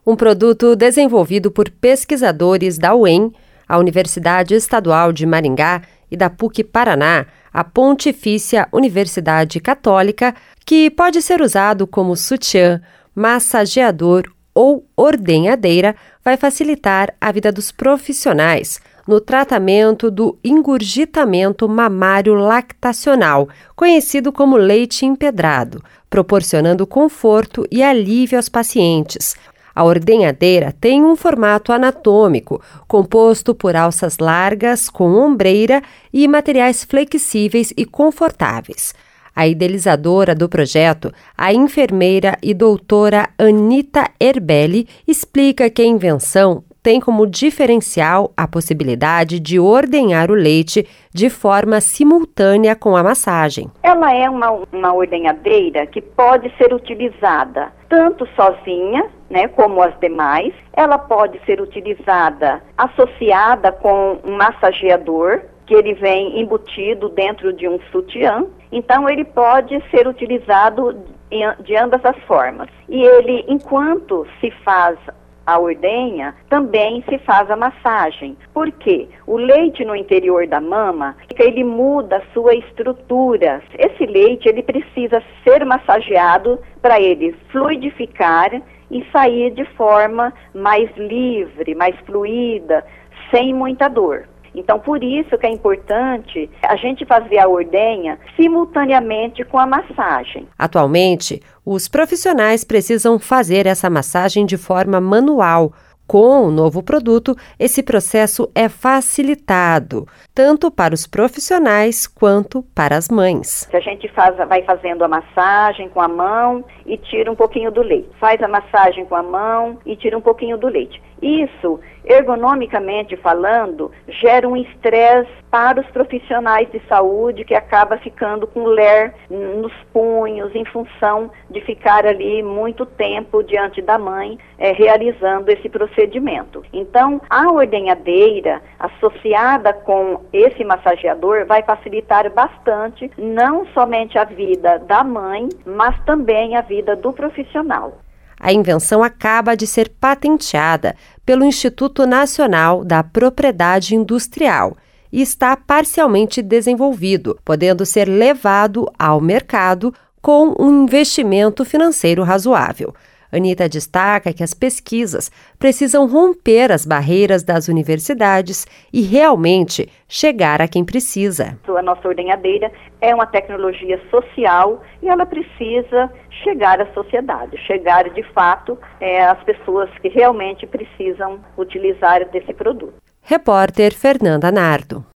um produto desenvolvido por pesquisadores da UEM, a Universidade Estadual de Maringá e da PUC-Paraná, a Pontifícia Universidade Católica, que pode ser usado como sutiã, massageador ou ordenhadeira, vai facilitar a vida dos profissionais no tratamento do engurgitamento mamário lactacional, conhecido como leite empedrado, proporcionando conforto e alívio aos pacientes. A ordenhadeira tem um formato anatômico, composto por alças largas, com ombreira e materiais flexíveis e confortáveis. A idealizadora do projeto, a enfermeira e doutora Anita Erbelli, explica que a invenção tem como diferencial a possibilidade de ordenhar o leite de forma simultânea com a massagem. Ela é uma ordenhadeira que pode ser utilizada tanto sozinha, como as demais. Ela pode ser utilizada associada com um massageador, que ele vem embutido dentro de um sutiã. Então, ele pode ser utilizado de ambas as formas. E ele, enquanto se faz a ordenha, também se faz a massagem. Por quê? O leite no interior da mama, ele muda a sua estrutura. Esse leite, ele precisa ser massageado para ele fluidificar e sair de forma mais livre, mais fluida, sem muita dor. Então, por isso que é importante a gente fazer a ordenha simultaneamente com a massagem. Atualmente, os profissionais precisam fazer essa massagem de forma manual. Com o novo produto, esse processo é facilitado, tanto para os profissionais quanto para as mães. A gente vai fazendo a massagem com a mão e tira um pouquinho do leite. Faz a massagem com a mão e tira um pouquinho do leite. Isso, ergonomicamente falando, gera um estresse para os profissionais de saúde que acaba ficando com ler nos punhos em função de ficar ali muito tempo diante da mãe realizando esse procedimento. Então, a ordenhadeira associada com esse massageador vai facilitar bastante não somente a vida da mãe, mas também a vida do profissional. A invenção acaba de ser patenteada pelo Instituto Nacional da Propriedade Industrial e está parcialmente desenvolvido, podendo ser levado ao mercado com um investimento financeiro razoável. Anita destaca que as pesquisas precisam romper as barreiras das universidades e realmente chegar a quem precisa. A nossa ordenhadeira é uma tecnologia social e ela precisa chegar à sociedade, chegar de fato às pessoas que realmente precisam utilizar desse produto. Repórter Fernanda Nardo.